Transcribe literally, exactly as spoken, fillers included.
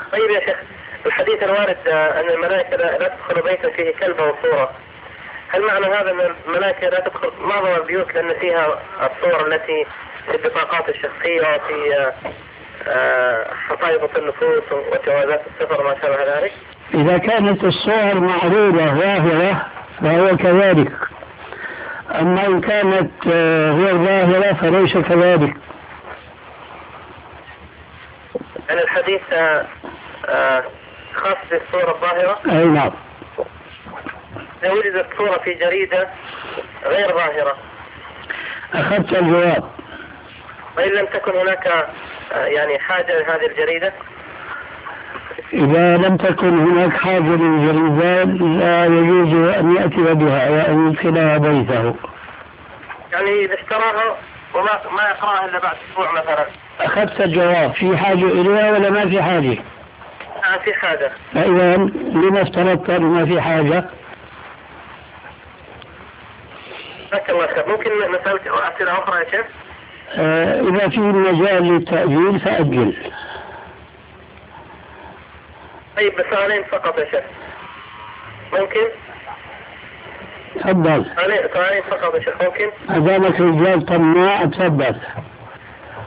طيب يا شيخ، الحديث الوارد أن الملائكة لا تدخل بيتا فيه كلب أو صورة، هل معنى هذا أن الملائكة لا تدخل معظم البيوت لأن فيها الصور التي في البطاقات الشخصية وفي حقائق النفوس وجوازات السفر وما شابه ذلك؟ إذا كانت الصور معروضة ظاهرة فهو كذلك، أما إن كانت هي ظاهرة فليس كذلك. يعني الحديث خاص بالصورة الظاهرة؟ أي نعم. لو وجدت صورة في جريدة غير ظاهرة أخذت الجواب. وإن لم تكن هناك يعني حاجة لهذه الجريدة؟ إذا لم تكن هناك حاجة للجريدة لا يجوز أن يأتي بها وأن يدخلها بيته. يعني إذا اشتراها وما ما يقرأها إلا بعد أسبوع مثلا. أخذت الجواب، في حاجة إليها ولا ما في حاجة؟ آه في حاجة. فإذا لما افترضت ما في حاجة؟ جزاك الله خير. ممكن نسألك أسئلة أخرى يا شيخ؟ آه إذا في مجال للتأجيل فأجل. طيب بسؤالين فقط يا شيخ ممكن؟ تفضل. سؤالين فقط يا شيخ ممكن؟ أدامك رجال طماع تفضل.